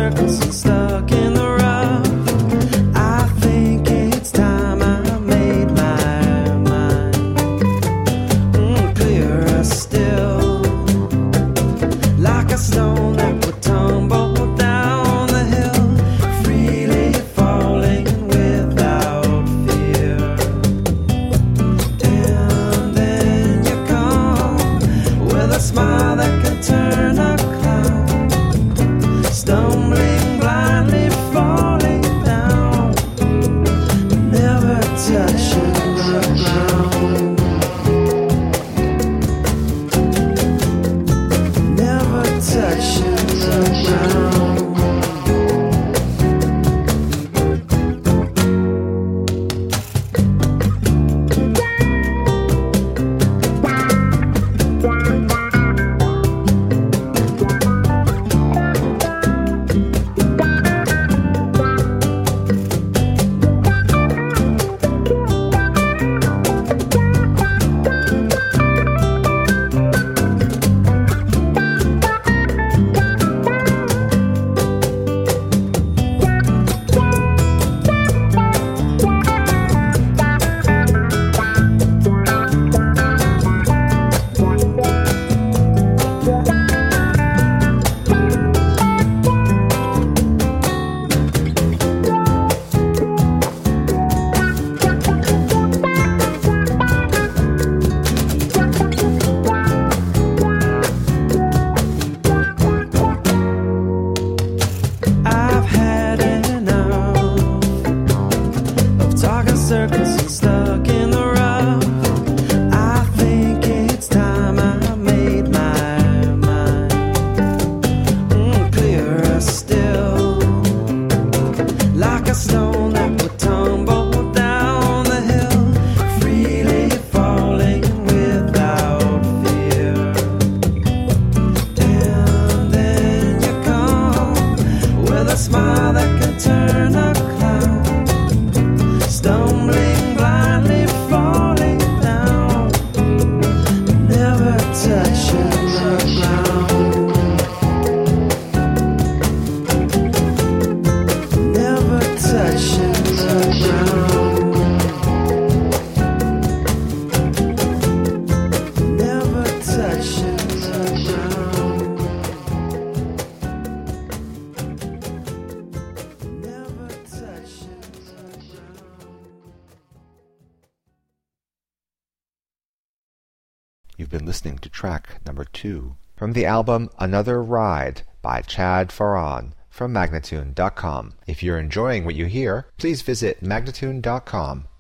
circles and stuck in the rough. I think it's time I made my mind clearer still, like a stone that would tumble down the hill, freely falling without fear. And then you come with a smile that can turn a clown, stumbling blindly, falling down, never touching the ground, never touching the ground. I've had enough of talking circles and stuck in the rough. I think it's time I made my mind clearer still, like a stone that would tumble down the hill, freely falling without fear. And then you come with a smile that can turn a clown, stumbling blindly, falling down, never touching the ground, never touching the ground, never touching the ground, never touching the ground. You've been listening to track number 2 from the album Another Ride by Chad Farran from Magnatune.com. If you're enjoying what you hear, please visit Magnatune.com